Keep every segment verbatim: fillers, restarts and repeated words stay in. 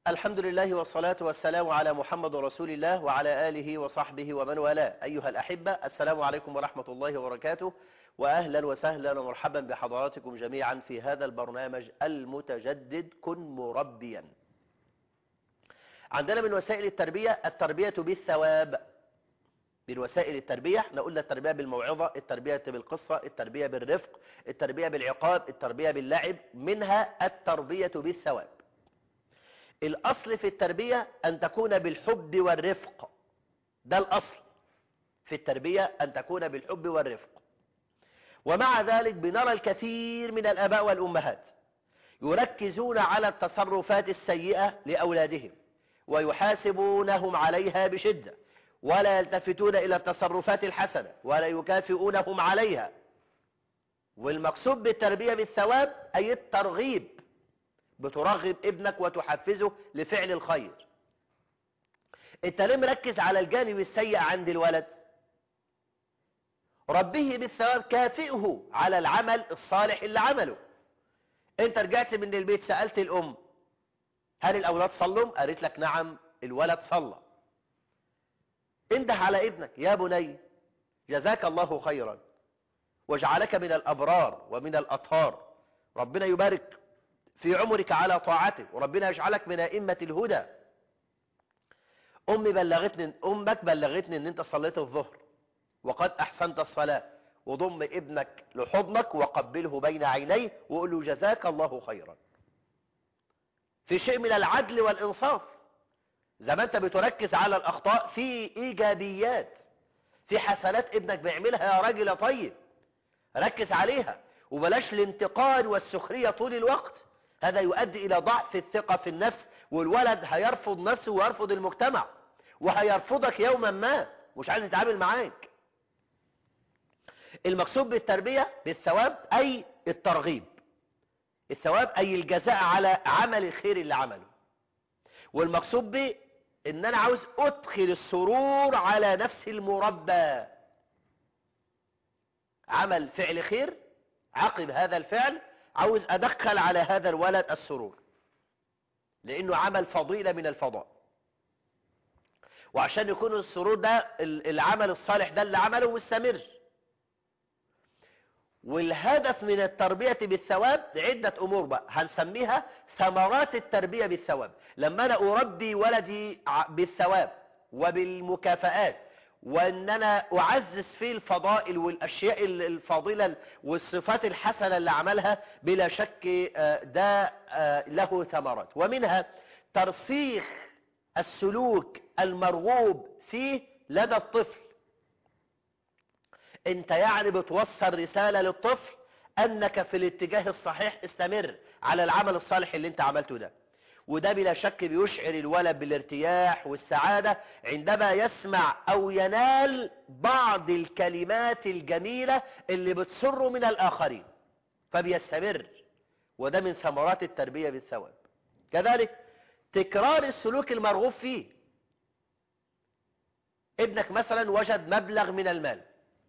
الحمد لله والصلاة والسلام على محمد رسول الله وعلى آله وصحبه ومن والاه. أيها الأحبة، السلام عليكم ورحمة الله وبركاته، وأهلا وسهلا ومرحبا بحضراتكم جميعا في هذا البرنامج المتجدد كن مربيا. عندنا من وسائل التربية التربية بالثواب. من وسائل التربية احنا قلنا التربية بالموعظة، التربية بالقصة، التربية بالرفق، التربية بالعقاب، التربية باللعب، منها التربية بالثواب. الأصل في التربية أن تكون بالحب والرفق، ده الأصل في التربية أن تكون بالحب والرفق. ومع ذلك بنرى الكثير من الآباء والأمهات يركزون على التصرفات السيئة لأولادهم ويحاسبونهم عليها بشدة، ولا يلتفتون إلى التصرفات الحسنة ولا يكافئونهم عليها. والمقصود بالتربية بالثواب أي الترغيب، بترغب ابنك وتحفزه لفعل الخير. انت ليه مركز على الجانب السيء عند الولد؟ ربيه بالثواب، كافئه على العمل الصالح اللي عمله. انت رجعت من البيت سألت الأم هل الأولاد صلوا؟ قالت لك نعم الولد صلى. انده على ابنك يا بني جزاك الله خيرا وجعلك من الأبرار ومن الأطهار، ربنا يبارك في عمرك على طاعته وربنا يجعلك من أئمة الهدى. أمي بلغتني أمك بلغتني أن أنت صليت الظهر وقد أحسنت الصلاة، وضم ابنك لحضنك وقبله بين عينيه وقل له جزاك الله خيرا. في شيء من العدل والإنصاف، زي ما أنت بتركز على الأخطاء في إيجابيات، في حسنات ابنك بيعملها يا راجل طيب ركز عليها، وبلاش الانتقاد والسخرية طول الوقت. هذا يؤدي إلى ضعف الثقة في النفس، والولد هيرفض نفسه ويرفض المجتمع وهيرفضك يوما ما، مش عايز يتعامل معاك. المقصود بالتربية بالثواب أي الترغيب، الثواب أي الجزاء على عمل الخير اللي عمله. والمقصود به إن أنا عاوز أدخل السرور على نفس المربى، عمل فعل خير عقب هذا الفعل عاوز أدخل على هذا الولد السرور، لأنه عمل فضيلة من الفضاء. وعشان يكون السرور ده العمل الصالح ده اللي عمله مستمر. والهدف من التربية بالثواب عدة أمور بقى هنسميها ثمرات التربية بالثواب. لما أنا أربي ولدي بالثواب وبالمكافآت، وأن أنا أعزز فيه الفضائل والأشياء الفاضلة والصفات الحسنة اللي عملها، بلا شك ده له ثمرات. ومنها ترسيخ السلوك المرغوب فيه لدى الطفل. انت يعني بتوصل رسالة للطفل أنك في الاتجاه الصحيح، استمر على العمل الصالح اللي انت عملته ده. وده بلا شك بيشعر الولد بالارتياح والسعادة عندما يسمع أو ينال بعض الكلمات الجميلة اللي بتسره من الآخرين، فبيستمر. وده من ثمرات التربية بالثواب. كذلك تكرار السلوك المرغوب فيه. ابنك مثلا وجد مبلغ من المال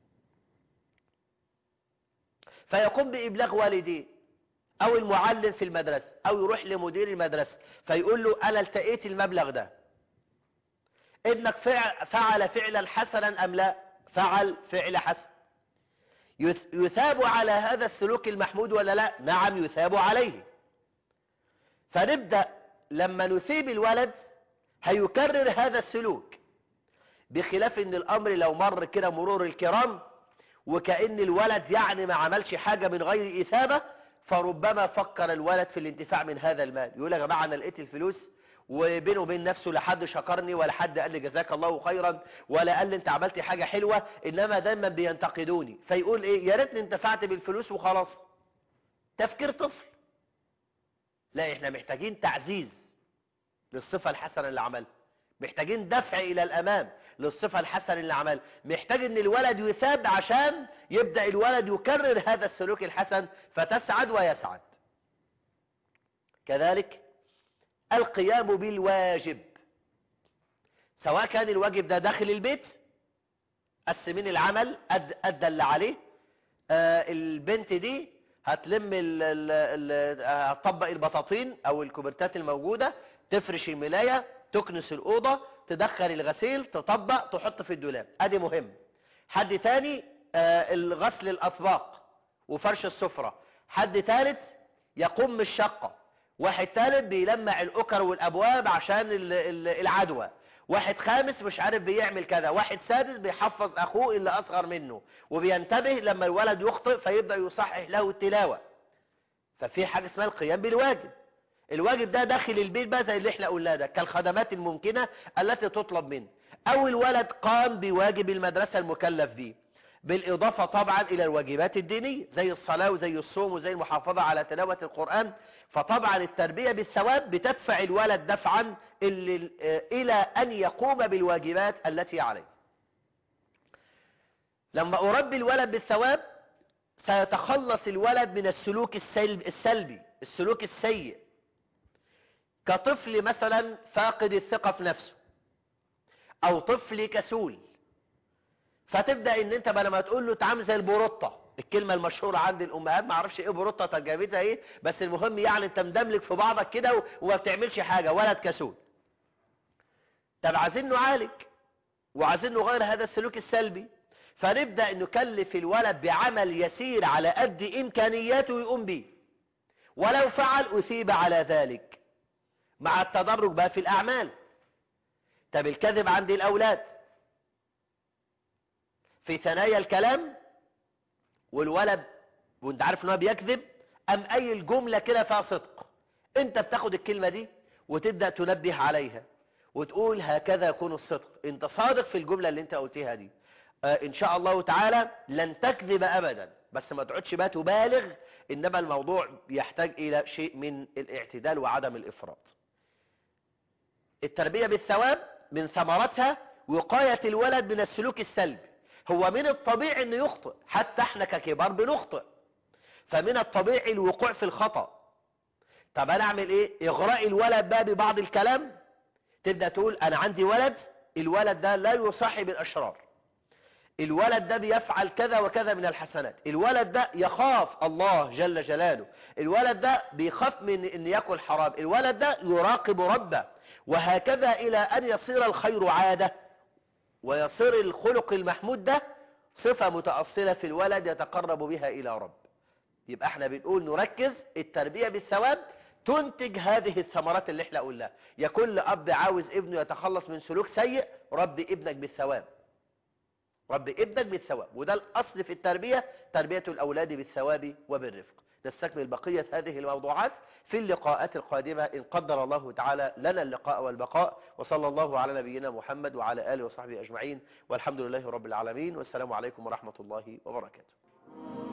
فيقوم بإبلاغ والديه أو المعلم في المدرسة أو يروح لمدير المدرسة فيقول له أنا التقيت المبلغ ده. ابنك فعل فعلا حسنا أم لا؟ فعل فعل حسن، يثاب على هذا السلوك المحمود ولا لا؟ نعم يثاب عليه. فنبدأ لما نثيب الولد هيكرر هذا السلوك، بخلاف ان الأمر لو مر كده مرور الكرام وكأن الولد يعني ما عملش حاجة من غير إثابة، فربما فكر الولد في الانتفاع من هذا المال. يقول يا جماعة أنا لقيت الفلوس وبينه وبين نفسه لا حد شكرني ولا حد قال لي جزاك الله خيرا ولا قال لي انت عملت حاجة حلوة، إنما دايما بينتقدوني. فيقول إيه؟ يا ريتني انتفعت بالفلوس وخلاص. تفكير طفل. لا، احنا محتاجين تعزيز للصفة الحسنة اللي عملها، محتاجين دفع إلى الأمام للصفة الحسنة اللي عملها، محتاج ان الولد يثاب عشان يبدأ الولد يكرر هذا السلوك الحسن فتسعد ويسعد. كذلك القيام بالواجب، سواء كان الواجب ده داخل البيت، قسمين العمل أدى اللي عليه. آه البنت دي هتلم ال ال ال هتطبق البطاطين او الكوبرتات الموجودة، تفرش الملاية، تكنس الأوضة، تدخل الغسيل، تطبق، تحط في الدولاب، ادي مهم. حد تاني آه الغسل الأطباق وفرش السفرة. حد ثالث يقوم بالشقة. واحد ثالث بيلمع الأكر والأبواب عشان العدوى. واحد خامس مش عارف بيعمل كذا. واحد سادس بيحفظ أخوه اللي أصغر منه، وبينتبه لما الولد يخطئ فيبدأ يصحح له التلاوة. ففي حاجة اسمها القيام بالواجب. الواجب ده داخل البيت بقى زي اللي احنا قلنا ده، كالخدمات الممكنة التي تطلب منه. أو الولد قام بواجب المدرسة المكلف به، بالإضافة طبعا إلى الواجبات الدينية زي الصلاة وزي الصوم وزي المحافظة على تلاوة القرآن. فطبعا التربية بالثواب بتدفع الولد دفعا إلى أن يقوم بالواجبات التي عليه. لما أربي الولد بالثواب سيتخلص الولد من السلوك السلب السلبي السلوك السيء، كطفل مثلا فاقد الثقة في نفسه، أو طفل كسول. فتبدأ ان انت بدل ما تقول له تعمل زي البروطة، الكلمة المشهورة عند الامهات، ما اعرفش ايه بروطة ترجمتها ايه، بس المهم يعني انت مدملك في بعضك كده وما بتعملش حاجة، ولد كسول. طب عايزين نعالج وعايزين نغير هذا السلوك السلبي، فنبدأ نكلف الولد بعمل يسير على قد امكانياته يقوم به، ولو فعل اثيب على ذلك مع التدرج بقى في الاعمال. طب الكذب عند الاولاد في ثنايا الكلام، والولد وانت عارف ان هو بيكذب، ام اي الجملة كده فيها صدق، انت بتاخد الكلمة دي وتبدأ تنبه عليها وتقول هكذا يكون الصدق، انت صادق في الجملة اللي انت قلتها دي، آه ان شاء الله تعالى لن تكذب ابدا. بس ما تقعدش بقى تبالغ، انما الموضوع يحتاج الى شيء من الاعتدال وعدم الافراط. التربية بالثواب من ثمرتها وقاية الولد من السلوك السلبي. هو من الطبيعي انه يخطئ، حتى احنا ككبار بنخطئ، فمن الطبيعي الوقوع في الخطأ. طب انا اعمل ايه؟ اغراء الولد بقى ببعض الكلام، تبدأ تقول انا عندي ولد، الولد ده لا يصاحب الاشرار، الولد ده بيفعل كذا وكذا من الحسنات، الولد ده يخاف الله جل جلاله، الولد ده بيخاف من ان يأكل حرام، الولد ده يراقب ربه، وهكذا الى ان يصير الخير عادة، ويصير الخلق المحمود ده صفة متأصلة في الولد يتقرب بها إلى رب. يبقى احنا بنقول نركز التربية بالثواب تنتج هذه الثمرات اللي احنا قلناها. يا كل أب عاوز ابنه يتخلص من سلوك سيء، رب ابنك بالثواب، رب ابنك بالثواب، وده الأصل في التربية، تربية الأولاد بالثواب وبالرفق. نستكمل بقية هذه الموضوعات في اللقاءات القادمة إن قدر الله تعالى لنا اللقاء والبقاء. وصلى الله على نبينا محمد وعلى آله وصحبه أجمعين، والحمد لله رب العالمين، والسلام عليكم ورحمة الله وبركاته.